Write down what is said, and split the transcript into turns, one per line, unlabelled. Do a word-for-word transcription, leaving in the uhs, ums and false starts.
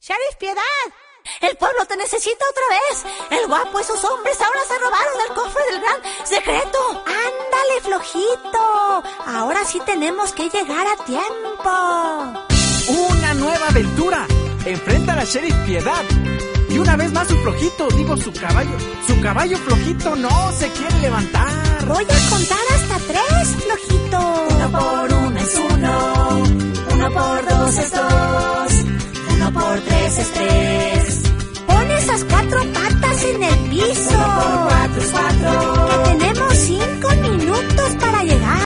¡Sheriff Piedad! ¡El pueblo te necesita otra vez! ¡El guapo y sus hombres ahora se robaron el cofre del gran secreto! ¡Ándale, flojito! Ahora sí tenemos que llegar a tiempo.
¡Una nueva aventura! Enfrenta a la Sheriff Piedad. Y una vez más su flojito, digo su caballo. Su caballo flojito no se quiere levantar.
Voy a contar hasta tres, flojito.
Uno por uno es uno. Uno por dos es dos.